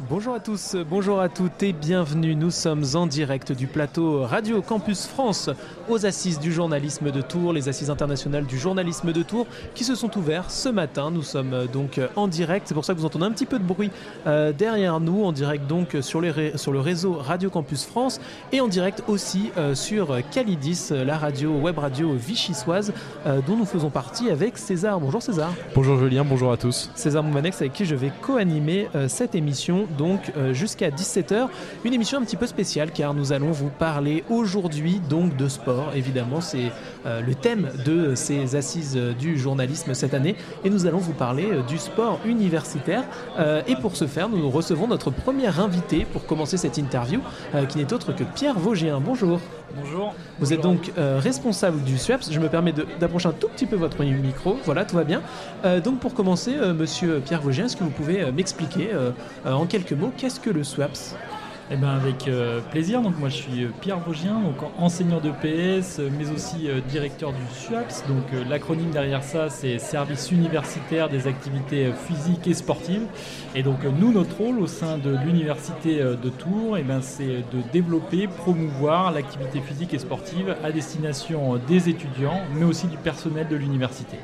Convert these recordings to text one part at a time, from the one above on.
Bonjour à tous, bonjour à toutes et bienvenue. Nous sommes en direct du plateau Radio Campus France aux Assises du journalisme de Tours, les Assises internationales du journalisme de Tours qui se sont ouvertes ce matin. Nous sommes donc en direct, c'est pour ça que vous entendez un petit peu de bruit derrière nous, en direct donc sur le réseau Radio Campus France et en direct aussi sur Calidis, la web radio vichysoise dont nous faisons partie avec César. Bonjour César. Bonjour Julien, bonjour à tous. César Moumanex avec qui je vais co-animer cette émission donc jusqu'à 17h, une émission un petit peu spéciale car nous allons vous parler aujourd'hui donc de sport. Évidemment, c'est le thème de ces assises du journalisme cette année et nous allons vous parler du sport universitaire et pour ce faire, nous recevons notre premier invité pour commencer cette interview qui n'est autre que Pierre Vaugien. Bonjour. Bonjour. Vous êtes donc responsable du SUAPS. Je me permets d'approcher un tout petit peu votre micro. Voilà, tout va bien. Donc pour commencer, monsieur Pierre Vaugien, est-ce que vous pouvez m'expliquer en quelques mots qu'est-ce que le SUAPS ? Eh ben avec plaisir. Donc moi je suis Pierre Vaugien, donc enseignant d'EPS, mais aussi directeur du SUAPS. Donc l'acronyme derrière ça, c'est Service universitaire des activités physiques et sportives. Et donc nous, notre rôle au sein de l'université de Tours, eh ben, c'est de développer, promouvoir l'activité physique et sportive à destination des étudiants, mais aussi du personnel de l'université.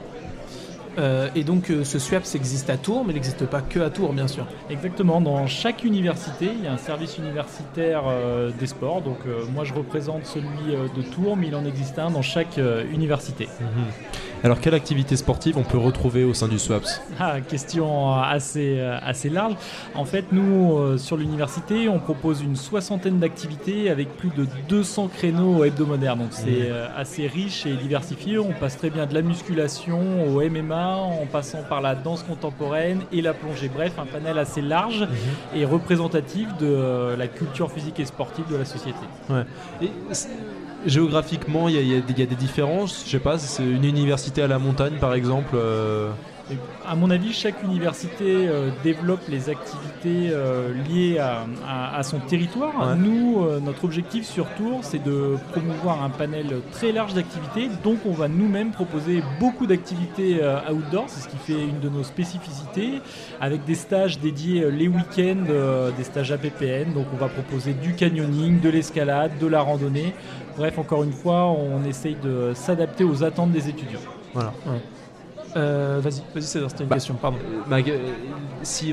Et donc ce SUAPS existe à Tours, mais il n'existe pas que à Tours, bien sûr. Exactement, dans chaque université, il y a un service universitaire des sports. Donc moi je représente celui de Tours, mais il en existe un dans chaque université. Alors quelle activité sportive on peut retrouver au sein du SUAPS ? Question assez large. En fait, nous, sur l'université, on propose une soixantaine d'activités avec plus de 200 créneaux hebdomadaires. Donc c'est assez riche et diversifié. On passe très bien de la musculation au MMA, en passant par la danse contemporaine et la plongée. Bref, un panel assez large et représentatif de la culture physique et sportive de la société. Ouais. Et géographiquement, il y a des différences. Je sais pas, c'est une université à la montagne, par exemple. À mon avis, chaque université développe les activités liées à son territoire. Ouais. Nous, notre objectif sur Tours, c'est de promouvoir un panel très large d'activités. Donc, on va nous-mêmes proposer beaucoup d'activités outdoor. C'est ce qui fait une de nos spécificités, avec des stages dédiés les week-ends, des stages APPN. Donc, on va proposer du canyoning, de l'escalade, de la randonnée. Bref, encore une fois, on essaye de s'adapter aux attentes des étudiants. Voilà. Ouais. Vas-y, César, c'était une question, pardon. Si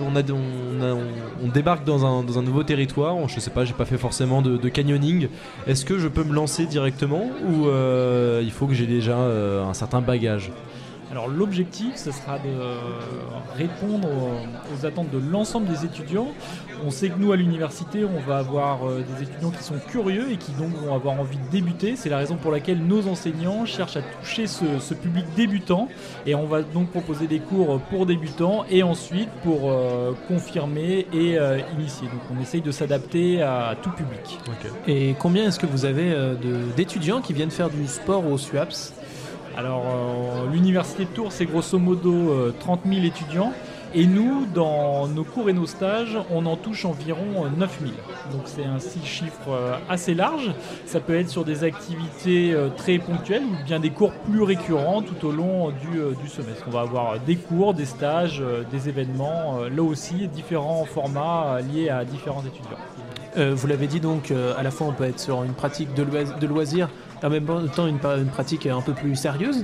on débarque dans un nouveau territoire, je sais pas, j'ai pas fait forcément de canyoning, est-ce que je peux me lancer directement ou il faut que j'ai déjà un certain bagage ? Alors l'objectif, ce sera de répondre aux attentes de l'ensemble des étudiants. On sait que nous, à l'université, on va avoir des étudiants qui sont curieux et qui donc vont avoir envie de débuter. C'est la raison pour laquelle nos enseignants cherchent à toucher ce public débutant. Et on va donc proposer des cours pour débutants et ensuite pour confirmer et initier. Donc on essaye de s'adapter à tout public. Okay. Et combien est-ce que vous avez d'étudiants qui viennent faire du sport au SUAPS ? Alors, l'université de Tours, c'est grosso modo 30 000 étudiants. Et nous, dans nos cours et nos stages, on en touche environ 9 000. Donc, c'est un chiffre assez large. Ça peut être sur des activités très ponctuelles ou bien des cours plus récurrents tout au long du semestre. On va avoir des cours, des stages, des événements, là aussi, différents formats liés à différents étudiants. Vous l'avez dit donc, à la fois on peut être sur une pratique de loisir et en même temps une pratique un peu plus sérieuse.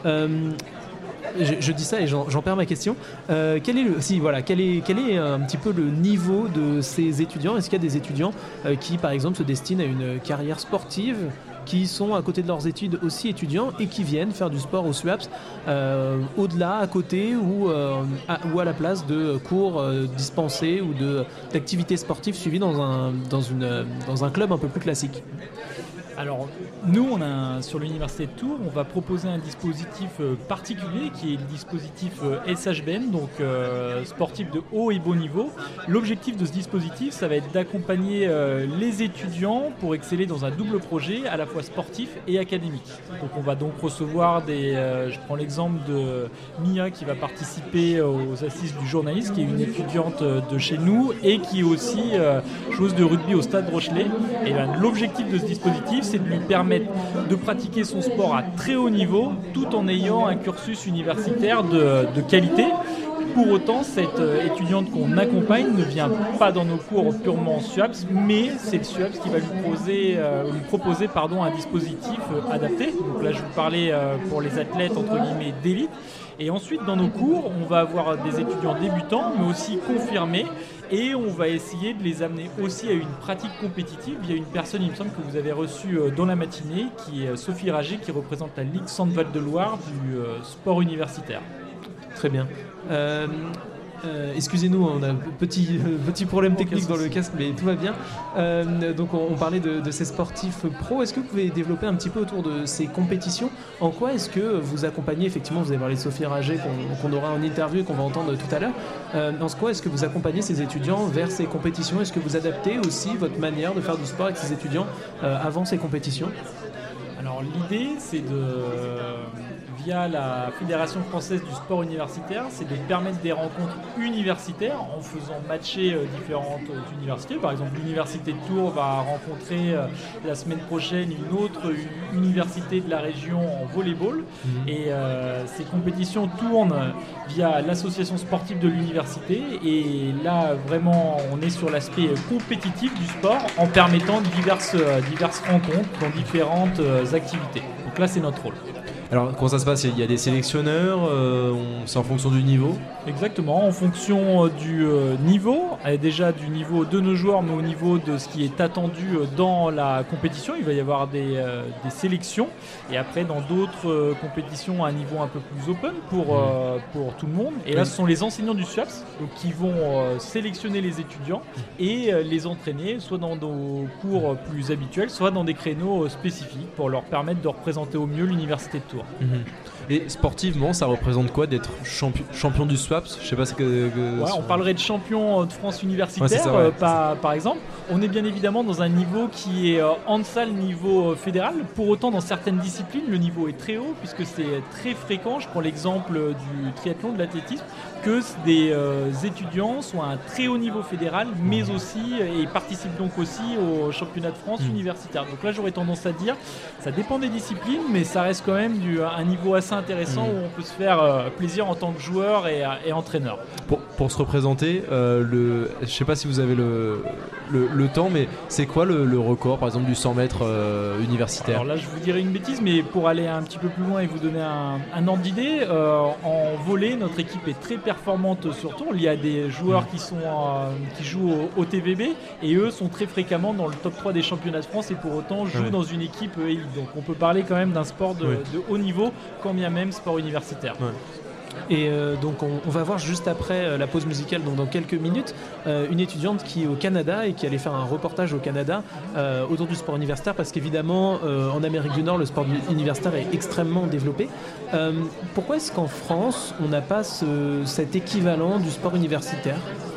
Je dis ça et j'en perds ma question. Quel est un petit peu le niveau de ces étudiants ? Est-ce qu'il y a des étudiants qui, par exemple, se destinent à une carrière sportive, qui sont à côté de leurs études aussi étudiants et qui viennent faire du sport au SUAPS au-delà, à côté ou à la place de cours dispensés ou d'activités sportives suivies dans un club un peu plus classique ? Alors, nous, sur l'université de Tours, on va proposer un dispositif particulier qui est le dispositif SHBN, donc sportif de haut et bon niveau. L'objectif de ce dispositif, ça va être d'accompagner les étudiants pour exceller dans un double projet, à la fois sportif et académique. Donc, on va donc recevoir je prends l'exemple de Mia qui va participer aux assises du journalisme, qui est une étudiante de chez nous et qui est aussi joueuse de rugby au Stade Rochelet. Et bien, l'objectif de ce dispositif, c'est de lui permettre de pratiquer son sport à très haut niveau tout en ayant un cursus universitaire de qualité Pour autant, cette étudiante qu'on accompagne ne vient pas dans nos cours purement SUAPS, mais c'est le SUAPS qui va lui proposer un dispositif adapté. Donc là, je vous parlais pour les athlètes entre guillemets d'élite. Et ensuite, dans nos cours, on va avoir des étudiants débutants, mais aussi confirmés. Et on va essayer de les amener aussi à une pratique compétitive. Il y a une personne, il me semble, que vous avez reçue dans la matinée, qui est Sophie Rager, qui représente la Ligue Centre-Val de Loire du sport universitaire. Très bien. Excusez-nous, on a un petit problème technique dans le casque, mais tout va bien. Donc on parlait de ces sportifs pros. Est-ce que vous pouvez développer un petit peu autour de ces compétitions ? En quoi est-ce que vous accompagnez, effectivement, vous avez parlé de Sophie Rager qu'on aura en interview et qu'on va entendre tout à l'heure. En quoi est-ce que vous accompagnez ces étudiants vers ces compétitions ? Est-ce que vous adaptez aussi votre manière de faire du sport avec ces étudiants avant ces compétitions ? Alors l'idée, c'est via la Fédération française du sport universitaire, c'est de permettre des rencontres universitaires en faisant matcher différentes universités. Par exemple, l'université de Tours va rencontrer la semaine prochaine une autre université de la région en volleyball. Et ces compétitions tournent via l'association sportive de l'université. Et là, vraiment, on est sur l'aspect compétitif du sport en permettant diverses rencontres dans différentes activités. Donc là, c'est notre rôle. Alors, comment ça se passe ? Il y a des sélectionneurs, c'est en fonction du niveau ? Exactement, en fonction du niveau, déjà du niveau de nos joueurs, mais au niveau de ce qui est attendu dans la compétition. Il va y avoir des sélections, et après dans d'autres compétitions à un niveau un peu plus open pour tout le monde. Et là, ce sont les enseignants du SUAPS qui vont sélectionner les étudiants et les entraîner, soit dans nos cours plus habituels, soit dans des créneaux spécifiques pour leur permettre de représenter au mieux l'université de Tours. Et sportivement, ça représente quoi d'être champion du SUAPS ? Je sais pas on parlerait de champion de France universitaire, par exemple. On est bien évidemment dans un niveau qui est en deçà le niveau fédéral. Pour autant, dans certaines disciplines, le niveau est très haut puisque c'est très fréquent. Je prends l'exemple du triathlon, de l'athlétisme, que des étudiants soient à un très haut niveau fédéral, mais aussi et participent donc aussi au championnat de France universitaire. Donc là, j'aurais tendance à dire, ça dépend des disciplines, mais ça reste quand même un niveau assez intéressant où on peut se faire plaisir en tant que joueur et entraîneur. Pour se représenter, je ne sais pas si vous avez le temps, mais c'est quoi le record, par exemple, du 100 mètres universitaire ? Alors là, je vous dirais une bêtise, mais pour aller un petit peu plus loin et vous donner un ordre d'idée, en volley, notre équipe est très performante sur Tours. Il y a des joueurs qui jouent au TVB et eux sont très fréquemment dans le top 3 des championnats de France et pour autant jouent dans une équipe élite. Donc on peut parler quand même d'un sport de haut niveau, quand bien même sport universitaire. Et donc on va voir juste après la pause musicale, donc dans quelques minutes, une étudiante qui est au Canada et qui allait faire un reportage au Canada autour du sport universitaire parce qu'évidemment en Amérique du Nord le sport universitaire est extrêmement développé. Pourquoi est-ce qu'en France on n'a pas cet équivalent du sport universitaire ?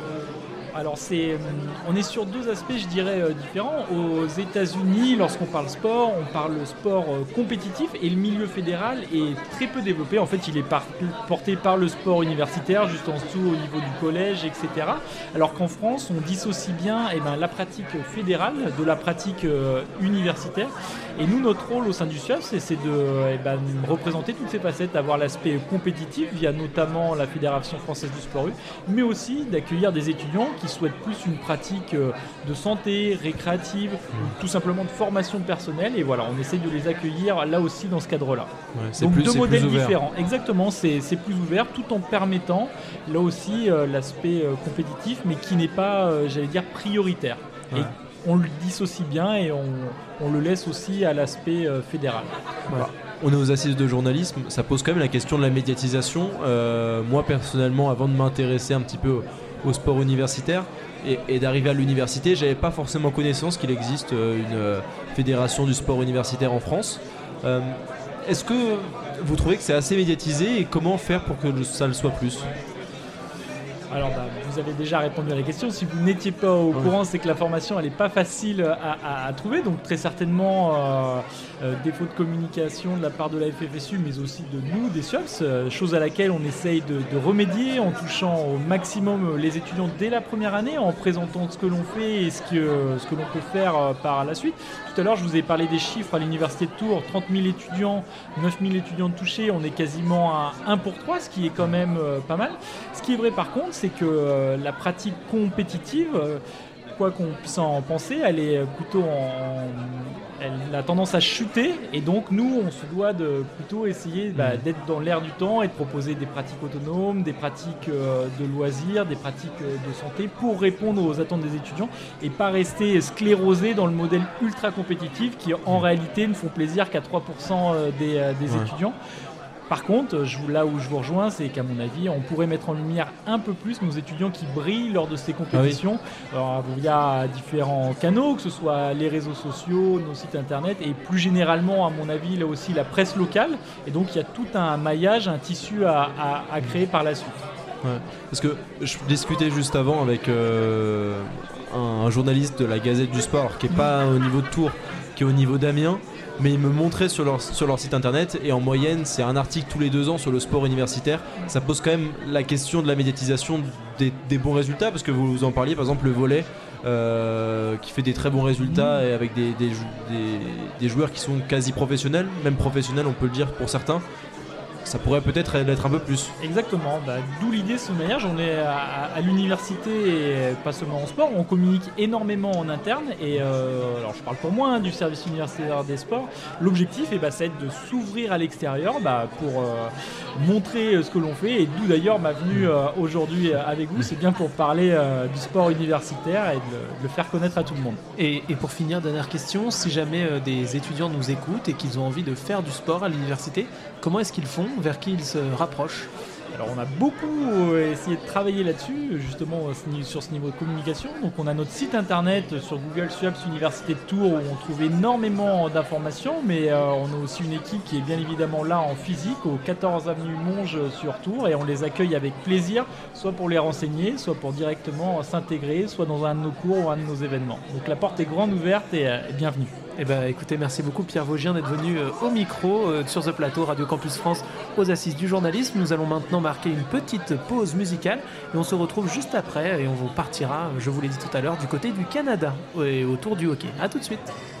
Alors on est sur deux aspects, je dirais, différents. Aux États-Unis, lorsqu'on parle sport, on parle sport compétitif et le milieu fédéral est très peu développé. En fait, il est porté par le sport universitaire, juste en dessous au niveau du collège, etc. Alors qu'en France, on dissocie bien la pratique fédérale de la pratique universitaire. Et nous, notre rôle au sein du SUAPS, c'est de représenter toutes ces facettes, d'avoir l'aspect compétitif via notamment la Fédération française du sport U, mais aussi d'accueillir des étudiants qui souhaitent plus une pratique de santé, récréative, ou tout simplement de formation personnelle. Et voilà, on essaie de les accueillir là aussi dans ce cadre-là. Donc deux modèles différents. Exactement, c'est plus ouvert, tout en permettant là aussi l'aspect compétitif, mais qui n'est pas, prioritaire. Ouais. Et on le dissocie bien et on le laisse aussi à l'aspect fédéral. Voilà. On est aux assises de journalisme, ça pose quand même la question de la médiatisation. Moi personnellement, avant de m'intéresser un petit peu au sport universitaire et d'arriver à l'université, j'avais pas forcément connaissance qu'il existe une fédération du sport universitaire en France. Est-ce que vous trouvez que c'est assez médiatisé et comment faire pour que ça le soit plus ? Alors, vous avez déjà répondu à la question. Si vous n'étiez pas au courant, c'est que la formation, elle n'est pas facile à trouver. Donc, très certainement, défaut de communication de la part de la FFSU, mais aussi de nous, des SUAPS, chose à laquelle on essaye de remédier en touchant au maximum les étudiants dès la première année, en présentant ce que l'on fait et ce que l'on peut faire par la suite. Tout à l'heure, je vous ai parlé des chiffres à l'Université de Tours, 30 000 étudiants, 9 000 étudiants touchés, on est quasiment à 1 pour 3, ce qui est quand même pas mal. Ce qui est vrai par contre, c'est que la pratique compétitive, quoi qu'on puisse en penser, elle est plutôt elle a tendance à chuter, et donc nous on se doit de plutôt essayer d'être dans l'air du temps et de proposer des pratiques autonomes, des pratiques de loisirs, des pratiques de santé pour répondre aux attentes des étudiants et pas rester sclérosé dans le modèle ultra compétitif qui en réalité ne font plaisir qu'à 3% des étudiants. Par contre, là où je vous rejoins, c'est qu'à mon avis, on pourrait mettre en lumière un peu plus nos étudiants qui brillent lors de ces compétitions. Alors, il y a différents canaux, que ce soit les réseaux sociaux, nos sites internet et plus généralement, à mon avis, là aussi la presse locale. Et donc, il y a tout un maillage, un tissu à créer par la suite. Ouais. Parce que je discutais juste avant avec un journaliste de la Gazette du Sport qui n'est pas au niveau de Tours, qui est au niveau d'Amiens. Mais ils me montraient sur leur site internet, et en moyenne c'est un article tous les 2 ans sur le sport universitaire. Ça pose quand même la question de la médiatisation des bons résultats, parce que vous en parliez, par exemple le volley qui fait des très bons résultats et avec des joueurs qui sont quasi professionnels, même professionnels on peut le dire pour certains. Ça pourrait peut-être l'être un peu plus. Exactement, d'où l'idée de ce maillage. On est à l'université et pas seulement en sport, on communique énormément en interne et alors je parle pour moi du service universitaire des sports. L'objectif c'est de s'ouvrir à l'extérieur pour montrer ce que l'on fait, et d'où d'ailleurs ma venue aujourd'hui avec vous, c'est bien pour parler du sport universitaire et de le faire connaître à tout le monde. Et pour finir, dernière question, si jamais des étudiants nous écoutent et qu'ils ont envie de faire du sport à l'université, comment est-ce qu'ils font? Vers qui ils se rapprochent? Alors on a beaucoup essayé de travailler là-dessus, justement sur ce niveau de communication. Donc on a notre site internet sur Google SUAPS Université de Tours où on trouve énormément d'informations, mais on a aussi une équipe qui est bien évidemment là en physique au 14 avenue Monge sur Tours, et on les accueille avec plaisir, soit pour les renseigner, soit pour directement s'intégrer, soit dans un de nos cours ou un de nos événements. Donc la porte est grande ouverte et bienvenue. Écoutez, merci beaucoup Pierre Vaugien d'être venu au micro sur ce plateau Radio Campus France aux Assises du journalisme. Nous allons maintenant marquer une petite pause musicale et on se retrouve juste après et on vous partira, je vous l'ai dit tout à l'heure, du côté du Canada et autour du hockey. A tout de suite.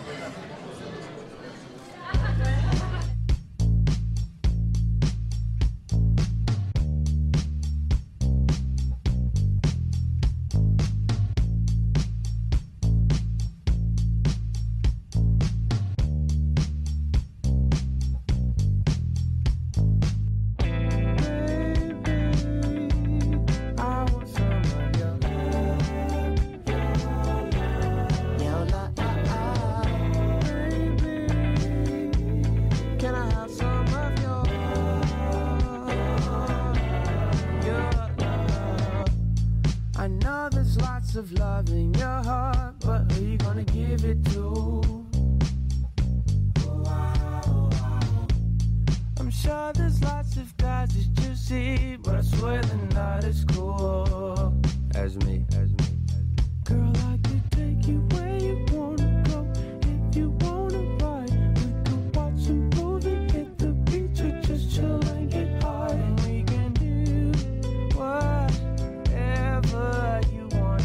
Of love in your heart, but who you gonna give it to? I'm sure there's lots of guys that you see, but I swear they're not as cool as me. Girl, I could take you where you wanna go. If you wanna ride, we could watch a movie, hit the beach, or just chill and get high. And we can do whatever you want.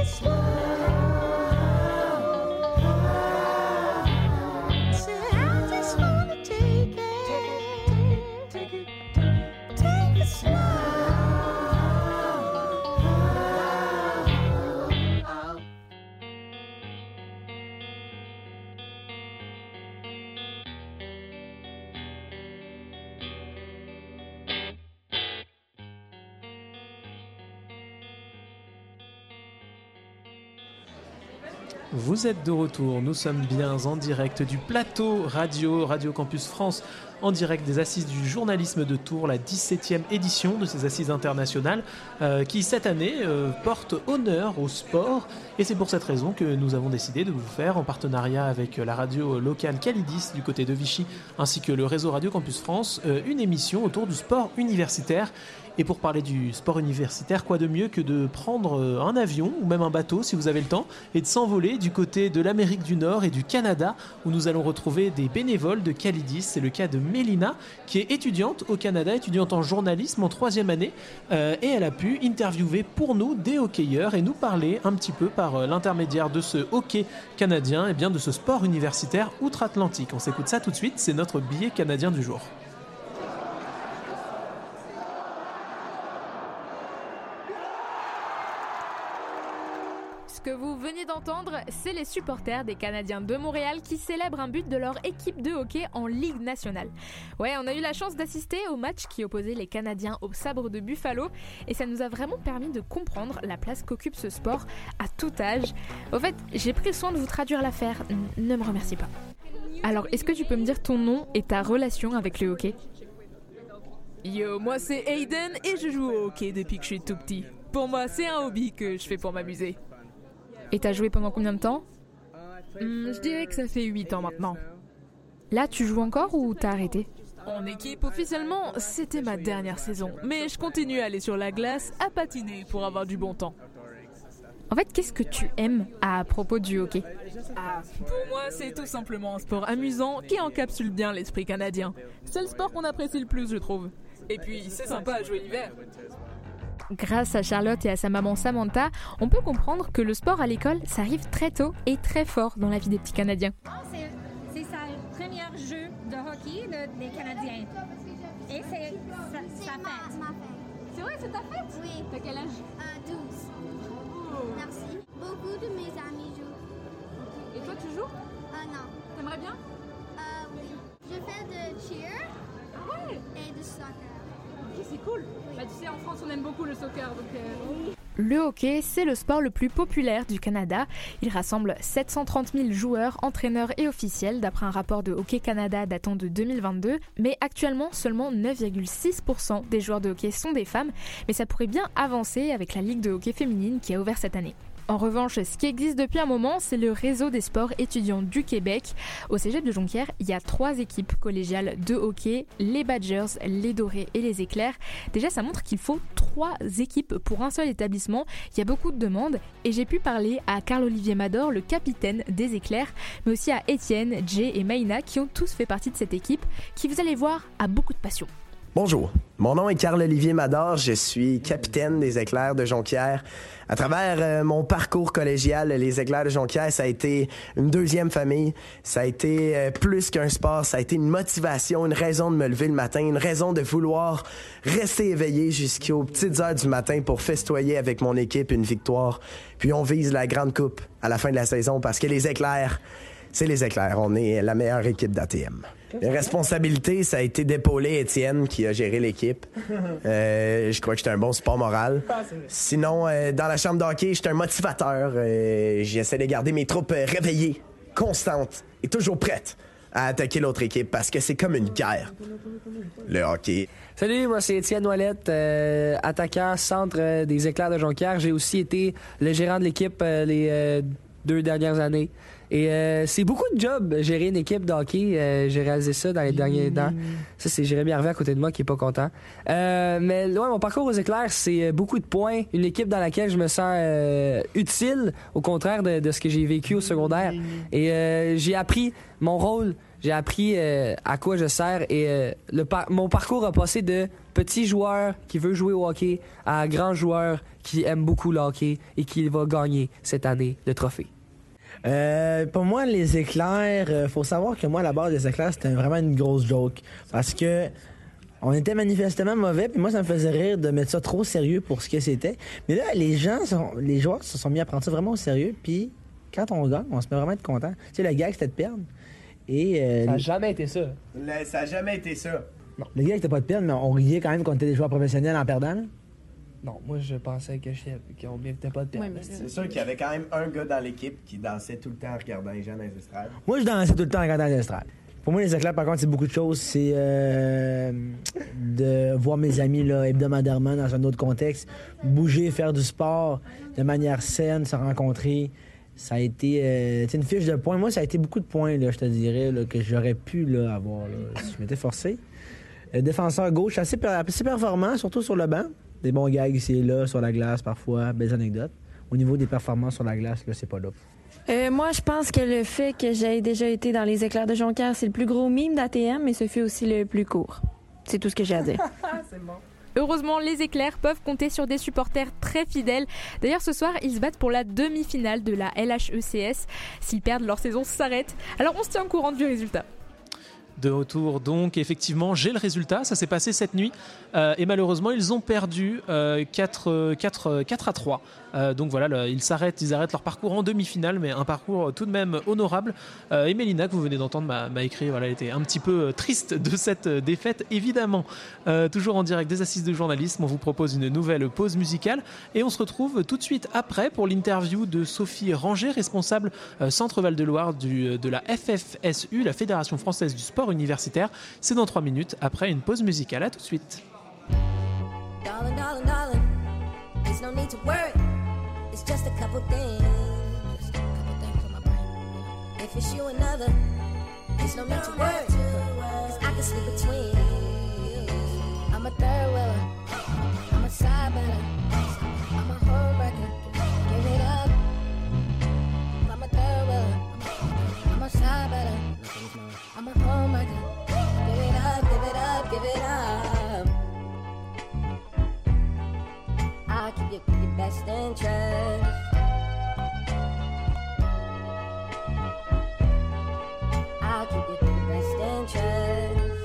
Vous êtes de retour, nous sommes bien en direct du plateau Radio Campus France, en direct des Assises du journalisme de Tours, la 17e édition de ces Assises internationales qui cette année porte honneur au sport. Et c'est pour cette raison que nous avons décidé de vous faire, en partenariat avec la radio locale Calidis du côté de Vichy, ainsi que le réseau Radio Campus France, une émission autour du sport universitaire. Et pour parler du sport universitaire, quoi de mieux que de prendre un avion ou même un bateau si vous avez le temps et de s'envoler du côté de l'Amérique du Nord et du Canada où nous allons retrouver des bénévoles de Calidis. C'est le cas de Mélina qui est étudiante au Canada, étudiante en journalisme en 3e année et elle a pu interviewer pour nous des hockeyeurs et nous parler un petit peu par l'intermédiaire de ce hockey canadien et bien de ce sport universitaire outre-Atlantique. On s'écoute ça tout de suite, c'est notre billet canadien du jour. Ce que vous venez d'entendre, c'est les supporters des Canadiens de Montréal qui célèbrent un but de leur équipe de hockey en Ligue nationale. Ouais, on a eu la chance d'assister au match qui opposait les Canadiens aux Sabres de Buffalo et ça nous a vraiment permis de comprendre la place qu'occupe ce sport à tout âge. Au fait, j'ai pris le soin de vous traduire l'affaire, ne me remercie pas. Alors, est-ce que tu peux me dire ton nom et ta relation avec le hockey ? Yo, moi c'est Aiden et je joue au hockey depuis que je suis tout petit. Pour moi, c'est un hobby que je fais pour m'amuser. Et t'as joué pendant combien de temps ? Je dirais que ça fait 8 ans maintenant. Là, tu joues encore ou t'as arrêté ? En équipe, officiellement, c'était ma dernière saison. Mais je continue à aller sur la glace, à patiner pour avoir du bon temps. En fait, qu'est-ce que tu aimes à propos du hockey ? Pour moi, c'est tout simplement un sport amusant qui encapsule bien l'esprit canadien. C'est le sport qu'on apprécie le plus, je trouve. Et puis, c'est sympa à jouer l'hiver. Grâce à Charlotte et à sa maman Samantha, on peut comprendre que le sport à l'école, ça arrive très tôt et très fort dans la vie des petits Canadiens. C'est sa première jeu de hockey des Canadiens. Et c'est sa fête. Ma fête. C'est vrai, c'est ta fête? Oui. T'as quel âge? 12. Merci. Beaucoup de mes amis jouent. Et toi, tu joues? Non. T'aimerais bien? Oui. Je fais de cheer et de soccer. Ok, c'est cool. Bah, tu sais, en France, on aime beaucoup le soccer, donc... Le hockey, c'est le sport le plus populaire du Canada. Il rassemble 730 000 joueurs, entraîneurs et officiels, d'après un rapport de Hockey Canada datant de 2022. Mais actuellement, seulement 9,6% des joueurs de hockey sont des femmes. Mais ça pourrait bien avancer avec la Ligue de hockey féminine qui a ouvert cette année. En revanche, ce qui existe depuis un moment, c'est le réseau des sports étudiants du Québec. Au cégep de Jonquière, il y a 3 équipes collégiales de hockey, les Badgers, les Dorés et les Éclairs. Déjà, ça montre qu'il faut 3 équipes pour un seul établissement. Il y a beaucoup de demandes et j'ai pu parler à Carl-Olivier Mador, le capitaine des Éclairs, mais aussi à Étienne, Jay et Maïna qui ont tous fait partie de cette équipe qui, vous allez voir, a beaucoup de passion. Bonjour, mon nom est Carl-Olivier Mador, je suis capitaine des Éclairs de Jonquière. À travers mon parcours collégial, les Éclairs de Jonquière, ça a été une deuxième famille, ça a été plus qu'un sport, ça a été une motivation, une raison de me lever le matin, une raison de vouloir rester éveillé jusqu'aux petites heures du matin pour festoyer avec mon équipe une victoire. Puis on vise la grande coupe à la fin de la saison parce que les Éclairs, c'est les Éclairs, on est la meilleure équipe d'ATM. Les responsabilités, ça a été d'épauler Étienne qui a géré l'équipe. Je crois que j'étais un bon support moral. Sinon, dans la chambre d'hockey, j'étais un motivateur. J'essaie de garder mes troupes réveillées, constantes et toujours prêtes à attaquer l'autre équipe parce que c'est comme une guerre, le hockey. Salut, moi c'est Étienne Ouellette, attaquant centre des Éclairs de Jonquière. J'ai aussi été le gérant de l'équipe les 2 dernières années. Et c'est beaucoup de job, gérer une équipe de hockey. J'ai réalisé ça dans les derniers temps. Ça, c'est Jérémy Harvey à côté de moi qui est pas content. Mais ouais, mon parcours aux Éclairs, c'est beaucoup de points. Une équipe dans laquelle je me sens utile, au contraire de ce que j'ai vécu au secondaire. Et j'ai appris mon rôle J'ai appris à quoi je sers et mon parcours a passé de petit joueur qui veut jouer au hockey à grand joueur qui aime beaucoup le hockey et qui va gagner cette année le trophée. Pour moi, les éclairs, faut savoir que moi, à la base des éclairs, c'était vraiment une grosse joke. Parce que on était manifestement mauvais, puis moi, ça me faisait rire de mettre ça trop sérieux pour ce que c'était. Mais là, les joueurs se sont mis à prendre ça vraiment au sérieux, puis quand on gagne, on se met vraiment à être content. Tu sais, le gag, c'était de perdre. Et, ça n'a jamais été ça. Ça n'a jamais été ça. Non, le gag, c'était pas de perdre, mais on riait quand même qu'on était des joueurs professionnels en perdant. Là. Non, moi, je pensais qu'on méritait pas de perdre. Ouais, C'est sûr qu'il y avait quand même un gars dans l'équipe qui dansait tout le temps en regardant les gens dans les estrades. Moi, je dansais tout le temps en regardant les estrades. Pour moi, les éclairs, par contre, c'est beaucoup de choses. C'est de voir mes amis là, hebdomadairement dans un autre contexte, bouger, faire du sport de manière saine, se rencontrer. Ça a été une fiche de points. Moi, ça a été beaucoup de points, là, je te dirais, là, que j'aurais pu là, avoir là, si je m'étais forcé. Défenseur gauche, assez performant, surtout sur le banc. Des bons gags ici et là, sur la glace parfois, belles anecdotes. Au niveau des performances sur la glace, là, c'est pas là. Moi, je pense que le fait que j'ai déjà été dans les éclairs de Jonquière, c'est le plus gros mime d'ATM, mais ce fut aussi le plus court. C'est tout ce que j'ai à dire. C'est bon. Heureusement, les éclairs peuvent compter sur des supporters très fidèles. D'ailleurs, ce soir, ils se battent pour la demi-finale de la LHECS. S'ils perdent, leur saison s'arrête. Alors, on se tient au courant du résultat. De retour donc, effectivement, j'ai le résultat, ça s'est passé cette nuit et malheureusement ils ont perdu 4-3. Donc voilà, ils arrêtent leur parcours en demi-finale, mais un parcours tout de même honorable. Et Mélina, que vous venez d'entendre, m'a écrit, voilà, elle était un petit peu triste de cette défaite, évidemment. Toujours en direct des Assises de journalisme, on vous propose une nouvelle pause musicale et on se retrouve tout de suite après pour l'interview de Sophie Ranger, responsable Centre Val-de-Loire de la FFSU, la Fédération Française du Sport Universitaire. C'est dans 3 minutes après une pause musicale. À tout de suite. Darling, darling, darling, there's no need to worry. It's just a couple things. On my brain. If it's you another, there's no need to worry. 'Cause I can sleep between. I'm a third wheeler. I'm a side better. I'm a homewrecker. Give it up. I'm a third wheeler. I'm a side better. I'm a homewrecker. Give it up, give it up, give it up. I'll keep your best interest. I'll keep your best interest.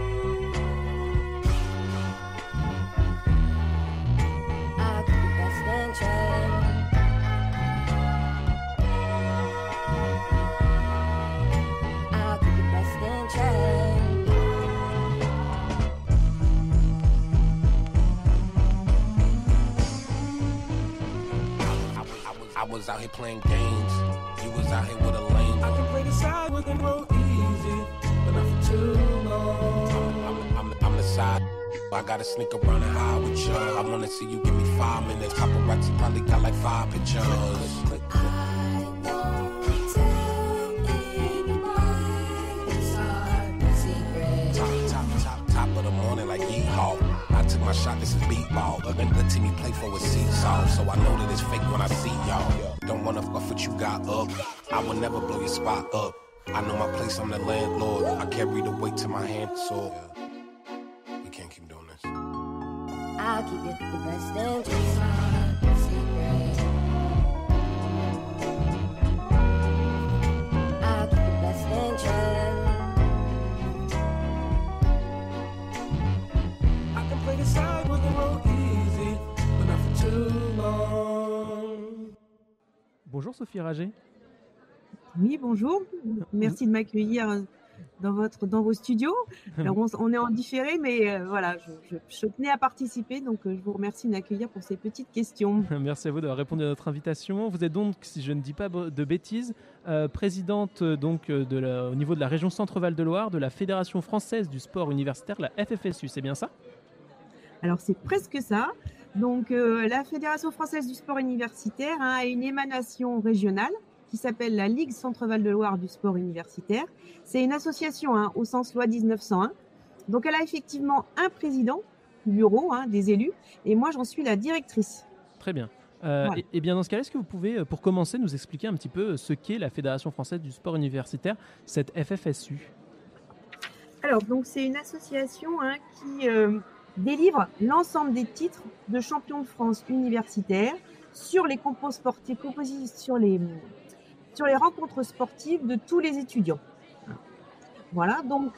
I'll keep your best interest. I'll keep your best interest. I was out here playing games. You was out here with a lame. I can play the side with and roll easy, but not for too long. I'm the side. I gotta sneak around and hide with you. I wanna see you give me 5 minutes. Paparazzi probably got like 5 pictures. Top of the morning like yeehaw. I took my shot, this is beatball. And the team you play for is seesaw. So I know that it's fake when I see y'all. Don't wanna fuck what you got up. I will never blow your spot up. I know my place, I'm the landlord. I carry the weight to my hand, so we can't keep doing this. I'll keep it the best interest. I'll keep the best interest. I can play the side with the road easy, but not for too long. Bonjour Sophie Rager. Oui, bonjour. Merci de m'accueillir dans vos studios. Alors, on est en différé, mais voilà, je tenais à participer, donc je vous remercie de m'accueillir pour ces petites questions. Merci à vous d'avoir répondu à notre invitation. Vous êtes donc, si je ne dis pas de bêtises, présidente donc, au niveau de la région Centre-Val de Loire de la Fédération Française du Sport Universitaire, la FFSU, c'est bien ça? Alors, c'est presque ça. Donc, la Fédération Française du Sport Universitaire a une émanation régionale qui s'appelle la Ligue Centre-Val de Loire du Sport Universitaire. C'est une association au sens loi 1901. Donc, elle a effectivement un président, bureau des élus, et moi, j'en suis la directrice. Très bien. Voilà. Et bien dans ce cas-là, est-ce que vous pouvez, pour commencer, nous expliquer un petit peu ce qu'est la Fédération française du sport universitaire, cette FFSU? Alors, donc, c'est une association qui délivre l'ensemble des titres de champion de France universitaire sur les sur les rencontres sportives de tous les étudiants. Voilà, donc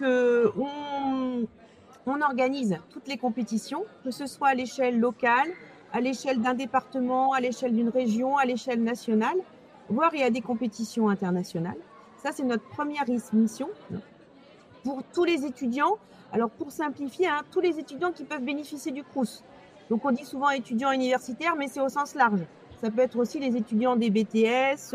on organise toutes les compétitions, que ce soit à l'échelle locale, à l'échelle d'un département, à l'échelle d'une région, à l'échelle nationale, voire il y a des compétitions internationales. Ça, c'est notre première mission pour tous les étudiants. Alors, pour simplifier, tous les étudiants qui peuvent bénéficier du Crous. Donc, on dit souvent étudiants universitaires, mais c'est au sens large. Ça peut être aussi les étudiants des BTS,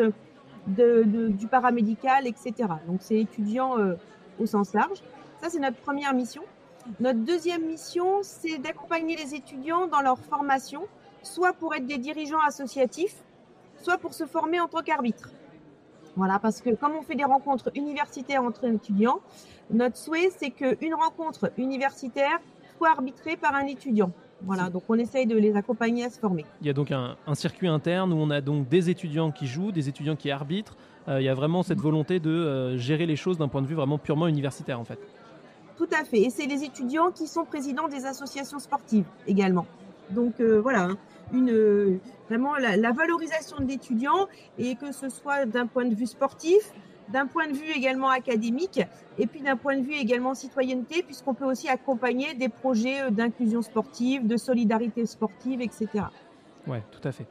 du paramédical, etc. Donc, c'est étudiants au sens large. Ça, c'est notre première mission. Notre deuxième mission, c'est d'accompagner les étudiants dans leur formation, soit pour être des dirigeants associatifs, soit pour se former en tant qu'arbitre. Voilà, parce que comme on fait des rencontres universitaires entre étudiants, notre souhait, c'est qu'une rencontre universitaire soit arbitrée par un étudiant. Voilà, donc on essaye de les accompagner à se former. Il y a donc un circuit interne où on a donc des étudiants qui jouent, des étudiants qui arbitrent. Il y a vraiment cette volonté de gérer les choses d'un point de vue vraiment purement universitaire en fait. Tout à fait. Et c'est les étudiants qui sont présidents des associations sportives également. Donc voilà, vraiment la valorisation de l'étudiant, et que ce soit d'un point de vue sportif, d'un point de vue également académique, et puis d'un point de vue également citoyenneté, puisqu'on peut aussi accompagner des projets d'inclusion sportive, de solidarité sportive, etc. Ouais, tout à fait.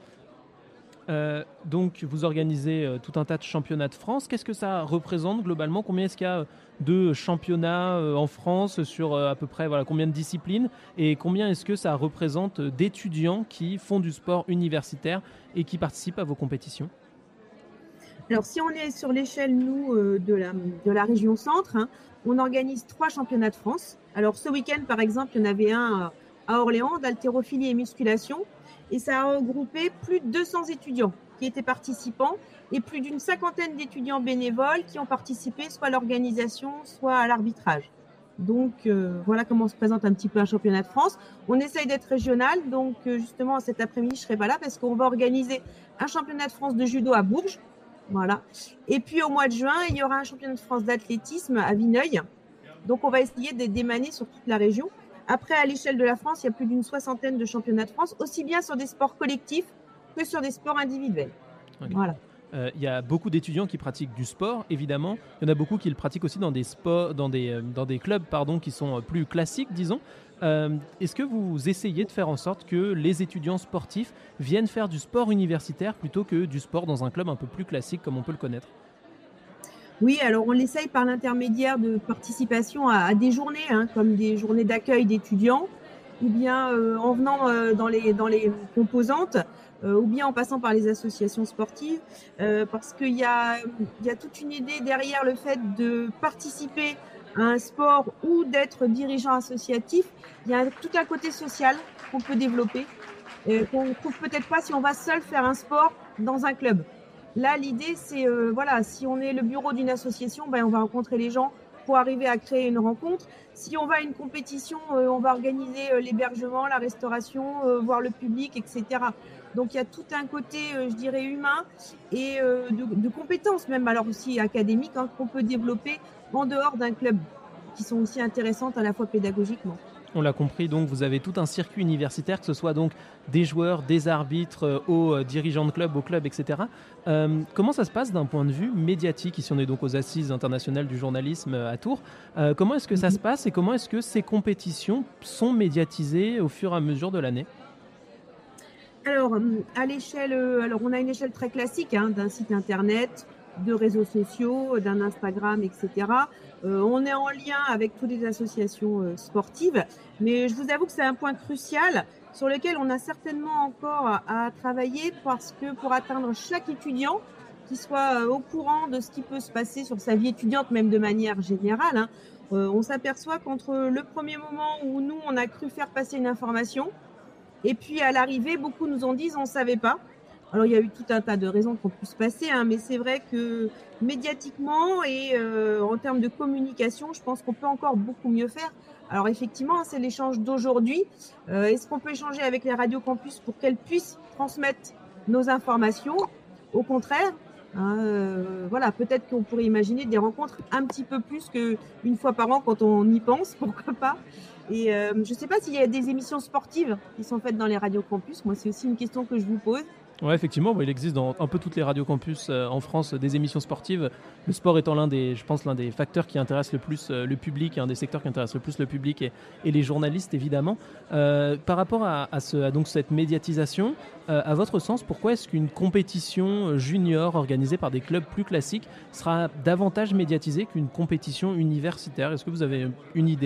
Donc vous organisez tout un tas de championnats de France. Qu'est-ce que ça représente globalement? Combien est-ce qu'il y a de championnats en France sur à peu près combien de disciplines, et combien est-ce que ça représente d'étudiants qui font du sport universitaire et qui participent à vos compétitions? Alors si on est sur l'échelle de la région centre, on organise 3 championnats de France. Alors ce week-end par exemple, il y en avait un à Orléans d'haltérophilie et musculation. Et ça a regroupé plus de 200 étudiants qui étaient participants, et plus d'une 50aine d'étudiants bénévoles qui ont participé soit à l'organisation, soit à l'arbitrage. Donc voilà comment se présente un petit peu un championnat de France. On essaye d'être régional, donc justement cet après-midi je ne serai pas là parce qu'on va organiser un championnat de France de judo à Bourges. Voilà. Et puis au mois de juin, il y aura un championnat de France d'athlétisme à Vineuil. Donc on va essayer d'être démané sur toute la région. Après, à l'échelle de la France, il y a plus d'une 60aine de championnats de France, aussi bien sur des sports collectifs que sur des sports individuels. Okay. Voilà. Il y a beaucoup d'étudiants qui pratiquent du sport, évidemment. Il y en a beaucoup qui le pratiquent aussi dans des clubs qui sont plus classiques, disons. Est-ce que vous essayez de faire en sorte que les étudiants sportifs viennent faire du sport universitaire plutôt que du sport dans un club un peu plus classique comme on peut le connaître? Oui, alors on l'essaye par l'intermédiaire de participation à des journées, comme des journées d'accueil d'étudiants, ou bien en venant dans les composantes, ou bien en passant par les associations sportives, parce qu'il y a toute une idée derrière le fait de participer à un sport ou d'être dirigeant associatif. Il y a tout un côté social qu'on peut développer, qu'on ne trouve peut-être pas si on va seul faire un sport dans un club. Là, l'idée, c'est, si on est le bureau d'une association, on va rencontrer les gens pour arriver à créer une rencontre. Si on va à une compétition, on va organiser l'hébergement, la restauration, voir le public, etc. Donc, il y a tout un côté, je dirais, humain et de compétences, même alors aussi académiques, qu'on peut développer en dehors d'un club, qui sont aussi intéressantes à la fois pédagogiquement. On l'a compris, donc vous avez tout un circuit universitaire, que ce soit donc des joueurs, des arbitres, aux dirigeants de clubs, aux clubs, etc. Comment ça se passe d'un point de vue médiatique? Ici, on est donc aux Assises internationales du journalisme à Tours. Comment est-ce que ça se passe et comment est-ce que ces compétitions sont médiatisées au fur et à mesure de l'année? Alors, on a une échelle très classique d'un site internet, de réseaux sociaux, d'un Instagram, etc. On est en lien avec toutes les associations sportives, mais je vous avoue que c'est un point crucial sur lequel on a certainement encore à travailler, parce que pour atteindre chaque étudiant, qui soit au courant de ce qui peut se passer sur sa vie étudiante, même de manière générale, on s'aperçoit qu'entre le premier moment où nous, on a cru faire passer une information, et puis à l'arrivée, beaucoup nous ont dit on ne savait pas. Alors, il y a eu tout un tas de raisons qui ont pu se passer, mais c'est vrai que médiatiquement et en termes de communication, je pense qu'on peut encore beaucoup mieux faire. Alors, effectivement, c'est l'échange d'aujourd'hui. Est-ce qu'on peut échanger avec les radios campus pour qu'elles puissent transmettre nos informations. Au contraire, voilà, peut-être qu'on pourrait imaginer des rencontres un petit peu plus qu'une fois par an quand on y pense, pourquoi pas. Et je ne sais pas s'il y a des émissions sportives qui sont faites dans les radios campus. Moi, c'est aussi une question que je vous pose. Ouais, effectivement, il existe dans un peu toutes les radios campus en France des émissions sportives. Le sport étant l'un des facteurs qui intéresse le plus le public, un des secteurs qui intéresse le plus le public et les journalistes évidemment. Par rapport à cette médiatisation, à votre sens, pourquoi est-ce qu'une compétition junior organisée par des clubs plus classiques sera davantage médiatisée qu'une compétition universitaire ? Est-ce que vous avez une idée ?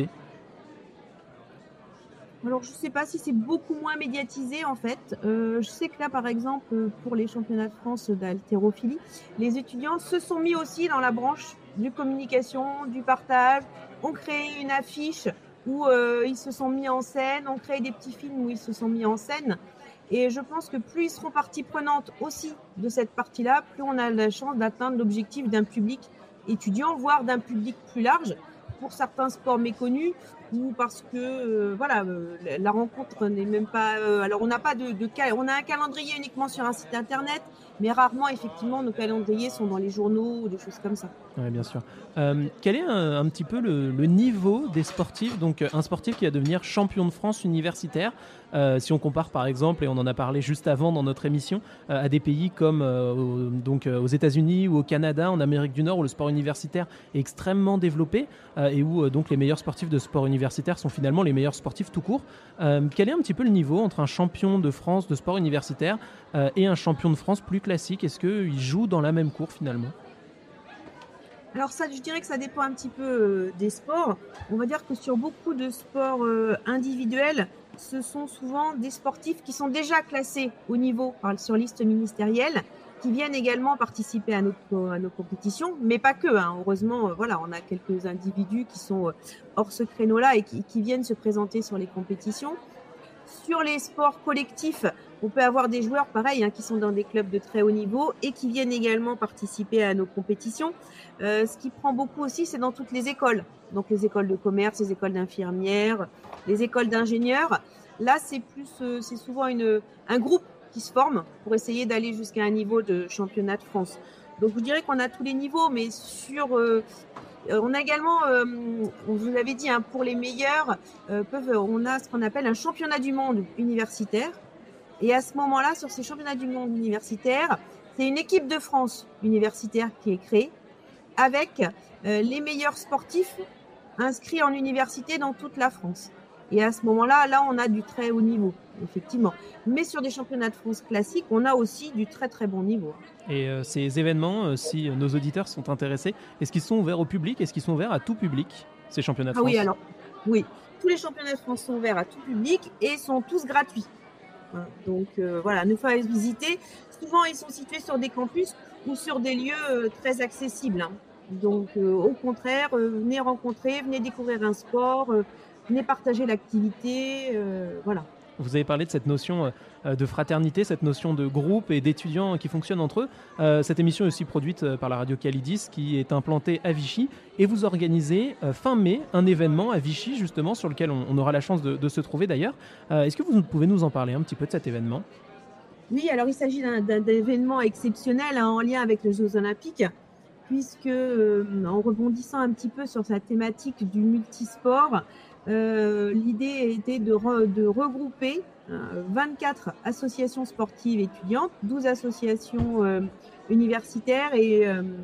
Alors, je ne sais pas si c'est beaucoup moins médiatisé, en fait. Je sais que là, par exemple, pour les championnats de France d'haltérophilie, les étudiants se sont mis aussi dans la branche du communication, du partage, ont créé une affiche où ils se sont mis en scène, ont créé des petits films où ils se sont mis en scène. Et je pense que plus ils seront partie prenante aussi de cette partie-là, plus on a la chance d'atteindre l'objectif d'un public étudiant, voire d'un public plus large, pour certains sports méconnus, ou parce que la rencontre n'est même pas. Alors on n'a pas on a un calendrier uniquement sur un site internet, mais rarement effectivement nos calendriers sont dans les journaux ou des choses comme ça. Oui, bien sûr. Quel est un petit peu le niveau des sportifs ? Donc un sportif qui va devenir champion de France universitaire, si on compare par exemple, et on en a parlé juste avant dans notre émission, à des pays comme aux États-Unis ou au Canada, en Amérique du Nord, où le sport universitaire est extrêmement développé et où donc les meilleurs sportifs de sport universitaire sont finalement les meilleurs sportifs tout court. Quel est un petit peu le niveau entre un champion de France de sport universitaire et un champion de France plus classique ? Est-ce qu'ils jouent dans la même cour finalement ? Alors ça, je dirais que ça dépend un petit peu des sports. On va dire que sur beaucoup de sports individuels, ce sont souvent des sportifs qui sont déjà classés au niveau sur liste ministérielle, qui viennent également participer à nos compétitions, mais pas que. Heureusement, on a quelques individus qui sont hors ce créneau-là et qui viennent se présenter sur les compétitions. Sur les sports collectifs, on peut avoir des joueurs pareils qui sont dans des clubs de très haut niveau et qui viennent également participer à nos compétitions. Ce qui prend beaucoup aussi, c'est dans toutes les écoles. Donc les écoles de commerce, les écoles d'infirmières, les écoles d'ingénieurs. Là, c'est souvent un groupe qui se forment pour essayer d'aller jusqu'à un niveau de championnat de France. Donc je dirais qu'on a tous les niveaux, mais on a également, on vous l'avait dit, pour les meilleurs, on a ce qu'on appelle un championnat du monde universitaire. Et à ce moment-là, sur ces championnats du monde universitaire, c'est une équipe de France universitaire qui est créée avec les meilleurs sportifs inscrits en université dans toute la France. Et à ce moment-là, on a du très haut niveau, effectivement. Mais sur des championnats de France classiques, on a aussi du très très bon niveau. Et ces événements, si nos auditeurs sont intéressés, est-ce qu'ils sont ouverts au public ? Est-ce qu'ils sont ouverts à tout public, ces championnats de France ? Oui, tous les championnats de France sont ouverts à tout public et sont tous gratuits. Donc nous faire visiter. Souvent, ils sont situés sur des campus ou sur des lieux très accessibles. Donc, au contraire, venez rencontrer, venez découvrir un sport, venez partager l'activité, voilà. Vous avez parlé de cette notion de fraternité, cette notion de groupe et d'étudiants qui fonctionnent entre eux. Cette émission est aussi produite par la radio Calidis qui est implantée à Vichy et vous organisez fin mai un événement à Vichy justement sur lequel on aura la chance de se trouver d'ailleurs. Est-ce que vous pouvez nous en parler un petit peu de cet événement ? Oui, alors il s'agit d'un événement exceptionnel en lien avec les Jeux Olympiques puisque en rebondissant un petit peu sur sa thématique du multisport, l'idée était de regrouper 24 associations sportives étudiantes, 12 associations universitaires et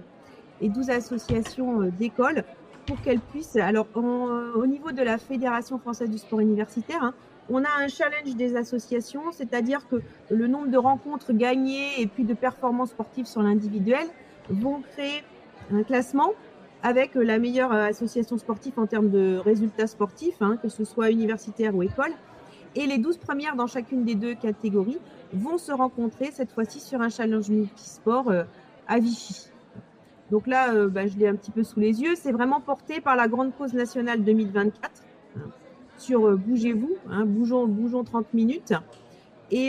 12 associations d'écoles pour qu'elles puissent... Alors, au niveau de la Fédération française du sport universitaire, on a un challenge des associations, c'est-à-dire que le nombre de rencontres gagnées et puis de performances sportives sur l'individuel vont créer un classement avec la meilleure association sportive en termes de résultats sportifs, que ce soit universitaire ou école. Et les 12 premières dans chacune des deux catégories vont se rencontrer cette fois-ci sur un challenge multisport à Vichy. Donc là, je l'ai un petit peu sous les yeux. C'est vraiment porté par la Grande Cause nationale 2024 sur Bougez-vous, bougeons 30 minutes. Et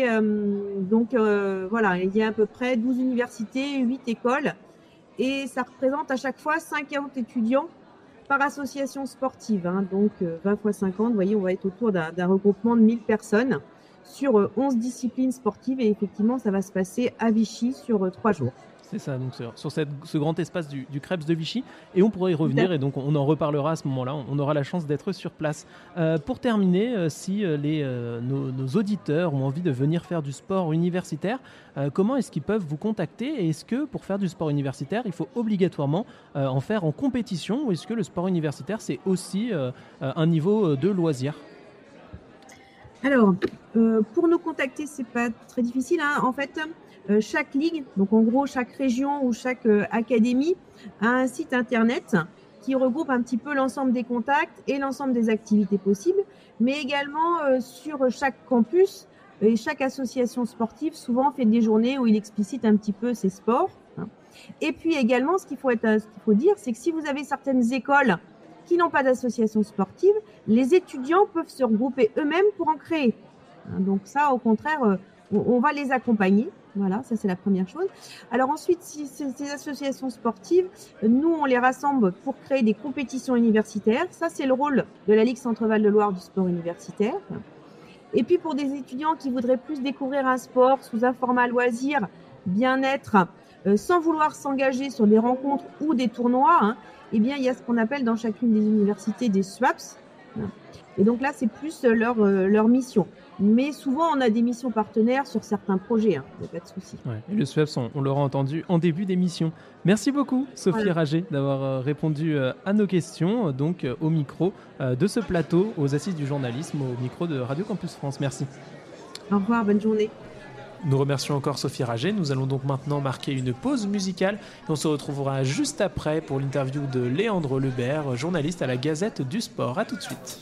il y a à peu près 12 universités, 8 écoles. Et ça représente à chaque fois 50 étudiants par association sportive. Donc 20 x 50, vous voyez, on va être autour d'un regroupement de 1000 personnes sur 11 disciplines sportives et effectivement, ça va se passer à Vichy sur 3 jours. C'est ça, donc sur ce grand espace du Krebs de Vichy. Et on pourrait y revenir, et donc on en reparlera à ce moment-là. On aura la chance d'être sur place. Pour terminer, si nos auditeurs ont envie de venir faire du sport universitaire, comment est-ce qu'ils peuvent vous contacter? Et est-ce que pour faire du sport universitaire, il faut obligatoirement en faire en compétition? Ou est-ce que le sport universitaire, c'est aussi un niveau de loisir? Alors, pour nous contacter, c'est pas très difficile, hein. En fait, chaque ligue, donc en gros chaque région ou chaque académie a un site internet qui regroupe un petit peu l'ensemble des contacts et l'ensemble des activités possibles, mais également sur chaque campus et chaque association sportive souvent fait des journées où il explicite un petit peu ses sports, hein. Et puis également, ce qu'il faut dire, c'est que si vous avez certaines écoles qui n'ont pas d'association sportive, les étudiants peuvent se regrouper eux-mêmes pour en créer. Donc ça, au contraire, on va les accompagner. Voilà, ça c'est la première chose. Alors ensuite, si ces associations sportives, nous on les rassemble pour créer des compétitions universitaires. Ça c'est le rôle de la Ligue Centre-Val de Loire du sport universitaire. Et puis pour des étudiants qui voudraient plus découvrir un sport sous un format loisir, bien-être, sans vouloir s'engager sur des rencontres ou des tournois, hein, eh bien il y a ce qu'on appelle dans chacune des universités des SWAPs. Et donc là c'est plus leur mission. Mais souvent, on a des missions partenaires sur certains projets, hein. Il n'y a pas de souci. Ouais. Et le SWAPS, on l'aura entendu en début d'émission. Merci beaucoup, Sophie Rager, d'avoir répondu à nos questions, donc au micro de ce plateau, aux Assises du journalisme, au micro de Radio Campus France. Merci. Au revoir, bonne journée. Nous remercions encore Sophie Rager. Nous allons donc maintenant marquer une pause musicale. Et on se retrouvera juste après pour l'interview de Léandre Lebert, journaliste à la Gazette du Sport. À tout de suite.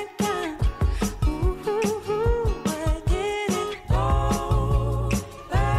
Oh,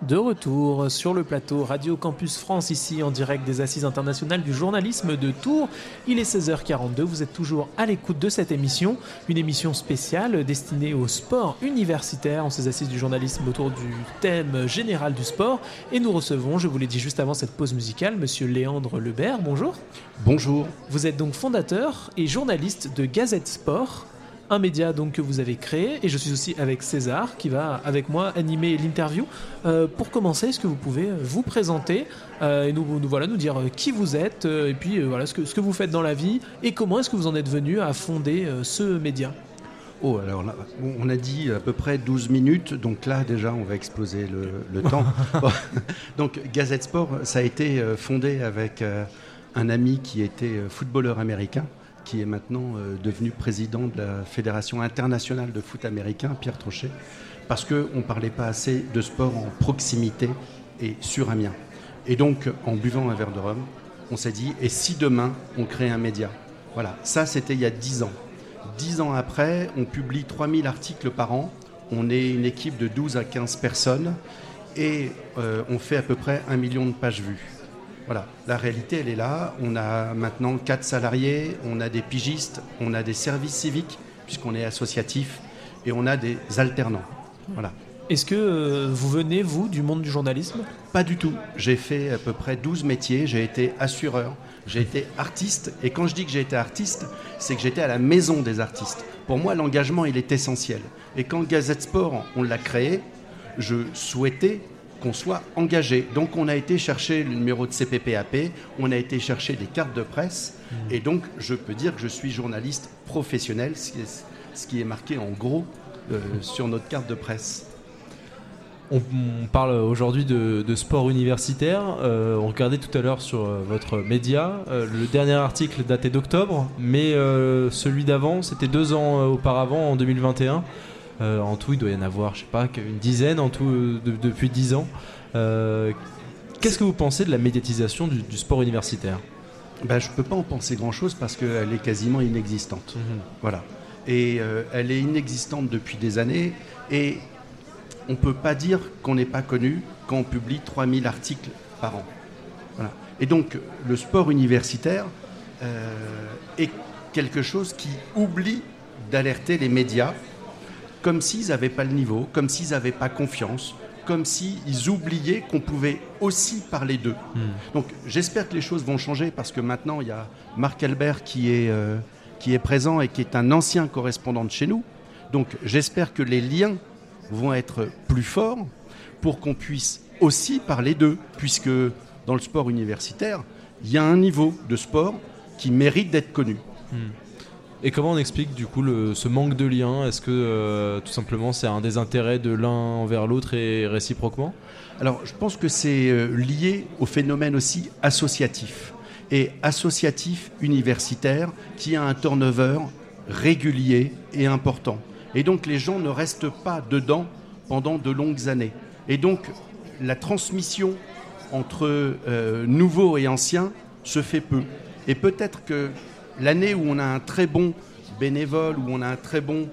De retour sur le plateau Radio Campus France, ici en direct des Assises internationales du journalisme de Tours. Il est 16h42, vous êtes toujours à l'écoute de cette émission, une émission spéciale destinée au sport universitaire, en ces Assises du journalisme autour du thème général du sport. Et nous recevons, je vous l'ai dit juste avant cette pause musicale, monsieur Léandre Lebert, bonjour. Bonjour. Vous êtes donc fondateur et journaliste de Gazette Sport, un média donc que vous avez créé, et je suis aussi avec César qui va avec moi animer l'interview. Pour commencer, est-ce que vous pouvez vous présenter et nous dire qui vous êtes et puis voilà ce que vous faites dans la vie et comment est-ce que vous en êtes venu à fonder ce média? Oh, alors là, on a dit à peu près 12 minutes, donc là déjà on va exploser le temps. Donc Gazette Sport, ça a été fondé avec un ami qui était footballeur américain, qui est maintenant devenu président de la Fédération internationale de foot américain, Pierre Trochet, parce qu'on ne parlait pas assez de sport en proximité et sur Amiens. Et donc, en buvant un verre de rhum, on s'est dit, et si demain, on crée un média? Voilà, ça c'était il y a 10 ans. 10 ans après, on publie 3000 articles par an, on est une équipe de 12 à 15 personnes, et on fait à peu près 1 million de pages vues. Voilà, la réalité, elle est là. On a maintenant 4 salariés, on a des pigistes, on a des services civiques, puisqu'on est associatif, et on a des alternants. Voilà. Est-ce que vous venez, vous, du monde du journalisme? Pas du tout. J'ai fait à peu près 12 métiers. J'ai été assureur, j'ai été artiste. Et quand je dis que j'ai été artiste, c'est que j'étais à la maison des artistes. Pour moi, l'engagement, il est essentiel. Et quand Gazette Sport, on l'a créé, je souhaitais qu'on soit engagé. Donc on a été chercher le numéro de CPPAP, on a été chercher des cartes de presse, et donc je peux dire que je suis journaliste professionnel, ce qui est marqué en gros sur notre carte de presse. On parle aujourd'hui de sport universitaire. On regardait tout à l'heure sur votre média. Le dernier article datait d'octobre, mais celui d'avant, c'était 2 ans auparavant, en 2021. En tout, il doit y en avoir, je sais pas, une dizaine en tout depuis 10 ans. Qu'est-ce que vous pensez de la médiatisation du sport universitaire? Je ne peux pas en penser grand-chose parce qu'elle est quasiment inexistante. Voilà. Et elle est inexistante depuis des années. Et on ne peut pas dire qu'on n'est pas connu quand on publie 3000 articles par an. Voilà. Et donc, le sport universitaire est quelque chose qui oublie d'alerter les médias, comme s'ils n'avaient pas le niveau, comme s'ils n'avaient pas confiance, comme s'ils oubliaient qu'on pouvait aussi parler d'eux. Donc j'espère que les choses vont changer, parce que maintenant il y a Marc Albert qui est présent et qui est un ancien correspondant de chez nous. Donc j'espère que les liens vont être plus forts pour qu'on puisse aussi parler d'eux, puisque dans le sport universitaire, il y a un niveau de sport qui mérite d'être connu. Et comment on explique du coup ce manque de lien? Est-ce que tout simplement c'est un désintérêt de l'un envers l'autre et réciproquement? Alors je pense que c'est lié au phénomène aussi associatif. Et associatif universitaire qui a un turnover régulier et important. Et donc les gens ne restent pas dedans pendant de longues années. Et donc la transmission entre nouveaux et anciens se fait peu. Et peut-être que l'année où on a un très bon bénévole, où on a un très bon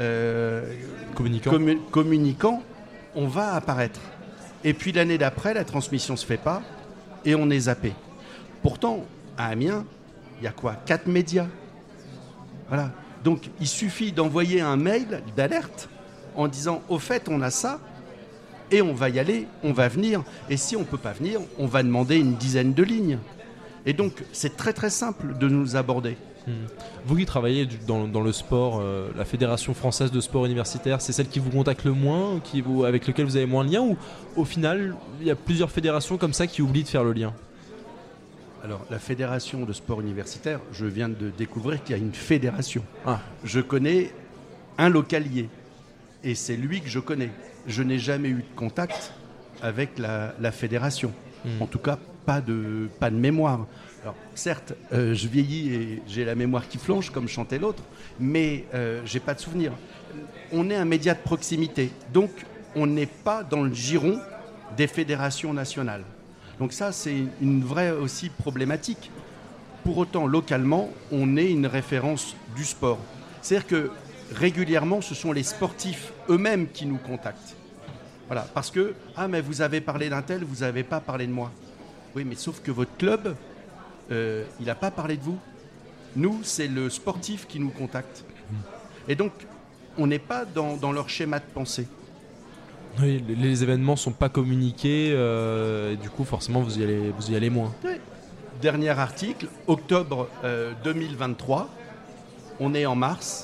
communicant, on va apparaître. Et puis l'année d'après, la transmission ne se fait pas et on est zappé. Pourtant, à Amiens, il y a quoi? 4 médias. Voilà. Donc il suffit d'envoyer un mail d'alerte en disant « Au fait, on a ça » et on va y aller, on va venir. Et si on ne peut pas venir, on va demander une dizaine de lignes. Et donc, c'est très très simple de nous aborder. Vous qui travaillez dans le sport, la Fédération française de sport universitaire, c'est celle qui vous contacte le moins, avec laquelle vous avez moins de lien, ou au final, il y a plusieurs fédérations comme ça qui oublient de faire le lien? Alors, la Fédération de sport universitaire, je viens de découvrir qu'il y a une fédération. Je connais un localier, et c'est lui que je connais. Je n'ai jamais eu de contact avec la fédération. En tout cas, pas de mémoire. Alors, certes, je vieillis et j'ai la mémoire qui flanche, comme chantait l'autre, mais j'ai pas de souvenir. On est un média de proximité, donc on n'est pas dans le giron des fédérations nationales. Donc ça, c'est une vraie aussi problématique. Pour autant, localement, on est une référence du sport. C'est-à-dire que régulièrement, ce sont les sportifs eux-mêmes qui nous contactent. Voilà, parce que mais vous avez parlé d'un tel, vous n'avez pas parlé de moi. Oui, mais sauf que votre club, il n'a pas parlé de vous. Nous, c'est le sportif qui nous contacte. Et donc, on n'est pas dans leur schéma de pensée. Oui, les événements sont pas communiqués, et du coup, forcément, vous y allez moins. Oui. Dernier article, octobre 2023. On est en mars.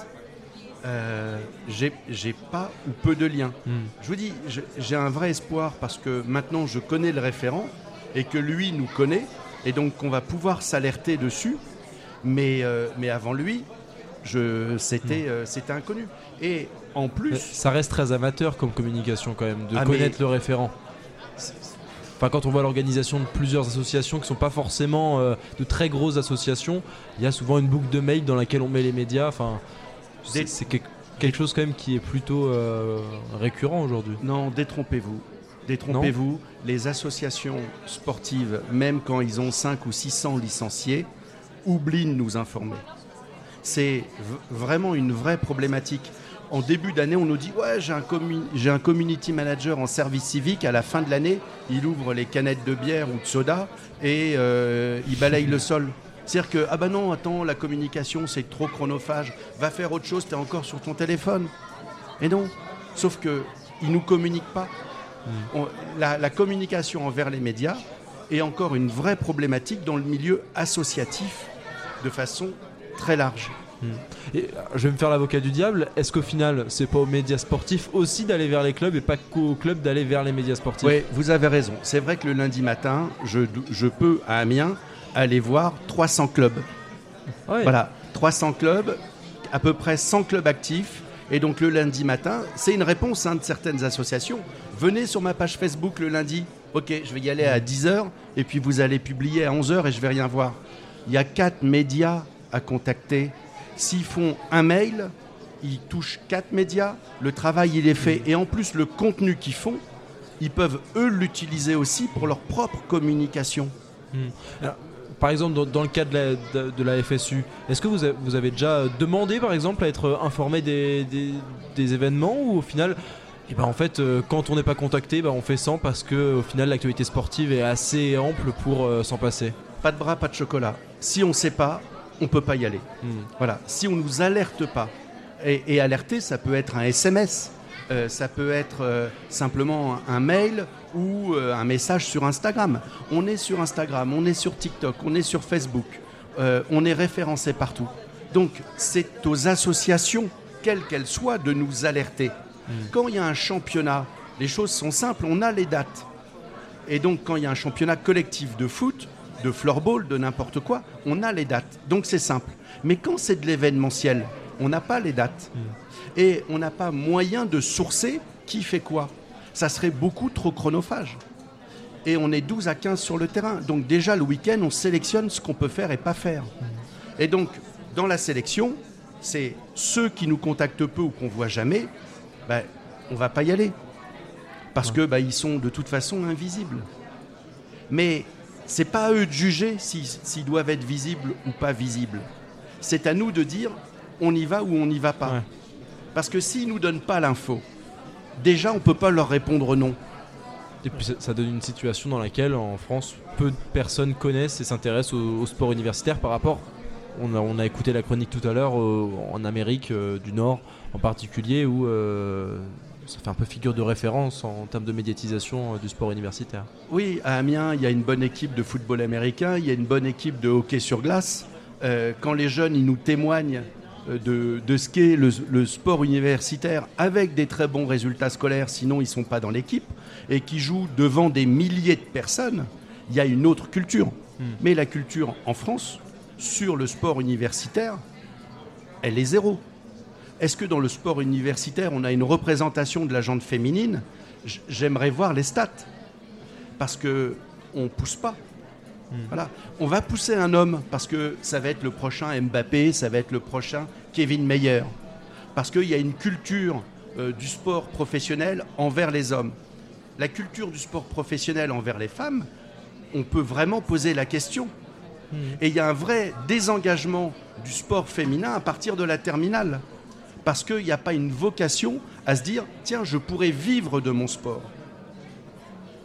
J'ai pas ou peu de liens. Je vous dis, j'ai un vrai espoir parce que maintenant je connais le référent et que lui nous connaît et donc on va pouvoir s'alerter dessus. Mais avant lui, c'était inconnu. Et en plus, ça reste très amateur comme communication quand même de connaître le référent. Enfin, quand on voit l'organisation de plusieurs associations qui ne sont pas forcément de très grosses associations, il y a souvent une boucle de mail dans laquelle on met les médias. Enfin, c'est quelque chose quand même qui est plutôt récurrent aujourd'hui. Non, détrompez-vous. Détrompez-vous. Les associations sportives, même quand ils ont 5 ou 600 licenciés, oublient de nous informer. C'est vraiment une vraie problématique. En début d'année, on nous dit « Ouais, j'ai un community manager en service civique. À la fin de l'année, il ouvre les canettes de bière ou de soda et il balaye le sol. » C'est-à-dire que « Ah bah non, attends, la communication, c'est trop chronophage. Va faire autre chose, t'es encore sur ton téléphone. » Et non, sauf qu'ils ne nous communiquent pas. La communication envers les médias est encore une vraie problématique dans le milieu associatif de façon très large. Et je vais me faire l'avocat du diable. Est-ce qu'au final, c'est pas aux médias sportifs aussi d'aller vers les clubs et pas qu'aux clubs d'aller vers les médias sportifs? Oui, vous avez raison. C'est vrai que le lundi matin, je peux à Amiens aller voir 300 clubs. Ouais. Voilà, 300 clubs, à peu près 100 clubs actifs. Et donc le lundi matin, c'est une réponse de certaines associations. Venez sur ma page Facebook le lundi. Ok, je vais y aller à 10h et puis vous allez publier à 11h et je vais rien voir. Il y a 4 médias à contacter. S'ils font un mail, ils touchent 4 médias, le travail il est fait et en plus le contenu qu'ils font, ils peuvent eux l'utiliser aussi pour leur propre communication. Alors, par exemple, dans le cas de la FSU, est-ce que vous avez déjà demandé par exemple à être informé des événements ou au final, en fait, quand on n'est pas contacté, on fait sans parce que au final l'actualité sportive est assez ample pour s'en passer? Pas de bras, pas de chocolat. Si on ne sait pas, on ne peut pas y aller. Voilà. Si on ne nous alerte pas, et alerter, ça peut être un SMS, ça peut être simplement un mail ou un message sur Instagram. On est sur Instagram, on est sur TikTok, on est sur Facebook, on est référencé partout. Donc, c'est aux associations, quelles qu'elles soient, de nous alerter. Quand il y a un championnat, les choses sont simples, on a les dates. Et donc, quand il y a un championnat collectif de foot, de floorball, de n'importe quoi, on a les dates. Donc c'est simple. Mais quand c'est de l'événementiel, on n'a pas les dates. Et on n'a pas moyen de sourcer qui fait quoi. Ça serait beaucoup trop chronophage. Et on est 12 à 15 sur le terrain. Donc déjà, le week-end, on sélectionne ce qu'on peut faire et pas faire. Et donc, dans la sélection, c'est ceux qui nous contactent peu ou qu'on ne voit jamais, on ne va pas y aller. Parce que ils sont de toute façon invisibles. Mais c'est pas à eux de juger s'ils doivent être visibles ou pas visibles. C'est à nous de dire on y va ou on n'y va pas. Ouais. Parce que s'ils nous donnent pas l'info, déjà on peut pas leur répondre non. Et puis ça donne une situation dans laquelle en France peu de personnes connaissent et s'intéressent au sport universitaire par rapport. On a écouté la chronique tout à l'heure en Amérique du Nord en particulier où ça fait un peu figure de référence en termes de médiatisation du sport universitaire. Oui, à Amiens, il y a une bonne équipe de football américain, il y a une bonne équipe de hockey sur glace. Quand les jeunes ils nous témoignent de ce qu'est le sport universitaire avec des très bons résultats scolaires, sinon ils ne sont pas dans l'équipe, et qui jouent devant des milliers de personnes, il y a une autre culture. Mais la culture en France, sur le sport universitaire, elle est zéro. Est-ce que dans le sport universitaire, on a une représentation de la gente féminine? J'aimerais voir les stats. Parce qu'on ne pousse pas. Voilà. On va pousser un homme parce que ça va être le prochain Mbappé, ça va être le prochain Kevin Meyer. Parce qu'il y a une culture du sport professionnel envers les hommes. La culture du sport professionnel envers les femmes, on peut vraiment poser la question. Et il y a un vrai désengagement du sport féminin à partir de la terminale. Parce qu'il n'y a pas une vocation à se dire « Tiens, je pourrais vivre de mon sport ».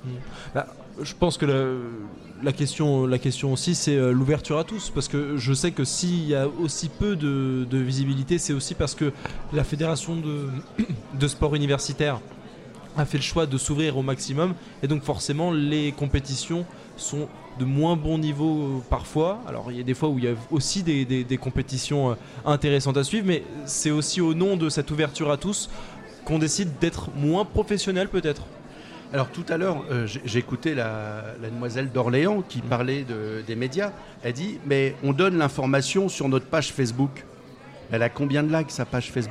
Je pense que la question aussi, c'est l'ouverture à tous. Parce que je sais que s'il y a aussi peu de visibilité, c'est aussi parce que la fédération de sport universitaire a fait le choix de s'ouvrir au maximum. Et donc forcément, les compétitions sont de moins bon niveau parfois. Alors il y a des fois où il y a aussi des compétitions intéressantes à suivre. Mais c'est aussi au nom de cette ouverture à tous qu'on décide d'être moins professionnel peut-être. Alors tout à l'heure, j'écoutais la demoiselle d'Orléans qui parlait des médias. Elle dit, mais on donne l'information sur notre page Facebook. Elle a combien de likes sa page Facebook ?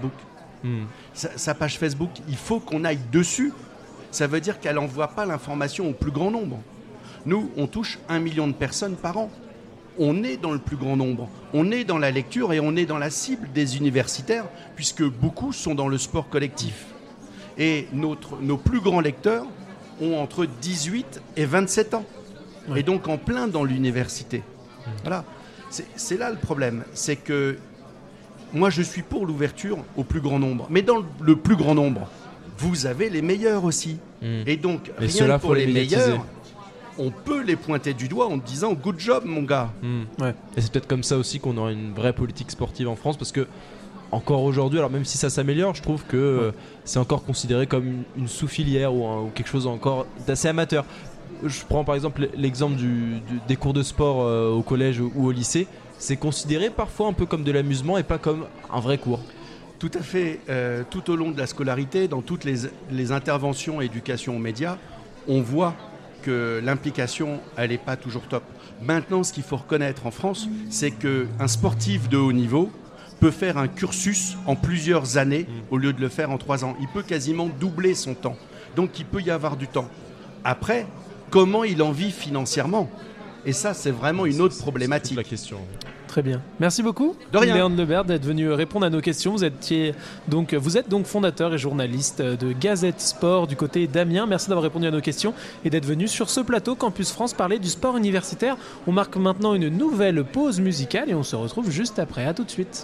Sa page Facebook, il faut qu'on aille dessus. Ça veut dire qu'elle n'envoie pas l'information au plus grand nombre. Nous, on touche 1 million de personnes par an. On est dans le plus grand nombre. On est dans la lecture et on est dans la cible des universitaires, puisque beaucoup sont dans le sport collectif. Et nos plus grands lecteurs ont entre 18 et 27 ans. Oui. Et donc en plein dans l'université. Voilà. C'est là le problème. C'est que moi, je suis pour l'ouverture au plus grand nombre. Mais dans le plus grand nombre, vous avez les meilleurs aussi. Et donc, mais rien que pour les meilleurs, on peut les pointer du doigt en disant « good job, mon gars ». Ouais. Et c'est peut-être comme ça aussi qu'on aura une vraie politique sportive en France, parce que encore aujourd'hui, alors même si ça s'améliore, je trouve que c'est encore considéré comme une sous-filière ou quelque chose encore d'assez amateur. Je prends par exemple l'exemple des cours de sport au collège ou au lycée. C'est considéré parfois un peu comme de l'amusement et pas comme un vrai cours. Tout à fait. Tout au long de la scolarité, dans toutes les interventions éducation aux médias, on voit que l'implication, elle n'est pas toujours top. Maintenant, ce qu'il faut reconnaître en France, c'est qu'un sportif de haut niveau peut faire un cursus en plusieurs années au lieu de le faire en 3 ans. Il peut quasiment doubler son temps. Donc, il peut y avoir du temps. Après, comment il en vit financièrement ? Et ça, c'est vraiment une autre problématique. C'est la question. Très bien. Merci beaucoup, de rien. Léandre Lebert, d'être venu répondre à nos questions. Vous êtes donc fondateur et journaliste de Gazette Sport du côté d'Amiens. Merci d'avoir répondu à nos questions et d'être venu sur ce plateau Campus France parler du sport universitaire. On marque maintenant une nouvelle pause musicale et on se retrouve juste après. À tout de suite.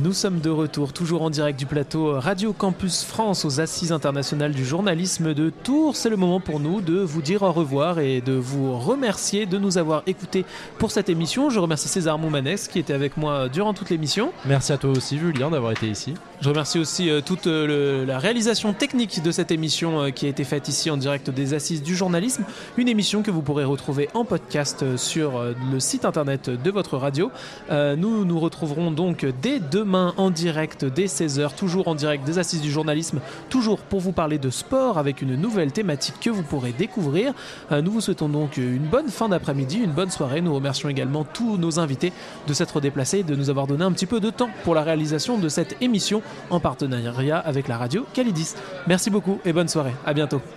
Nous sommes de retour, toujours en direct du plateau Radio Campus France aux Assises internationales du journalisme de Tours. C'est le moment pour nous de vous dire au revoir et de vous remercier de nous avoir écoutés pour cette émission. Je remercie César Moumanès qui était avec moi durant toute l'émission. Merci à toi aussi Julien d'avoir été ici. Je remercie aussi toute la réalisation technique de cette émission qui a été faite ici en direct des Assises du journalisme. Une émission que vous pourrez retrouver en podcast sur le site internet de votre radio. Nous nous retrouverons donc dès demain en direct dès 16h, toujours en direct des Assises du journalisme, toujours pour vous parler de sport avec une nouvelle thématique que vous pourrez découvrir. Nous vous souhaitons donc une bonne fin d'après-midi, une bonne soirée. Nous remercions également tous nos invités de s'être déplacés et de nous avoir donné un petit peu de temps pour la réalisation de cette émission en partenariat avec la radio Calidis. Merci beaucoup et bonne soirée. À bientôt.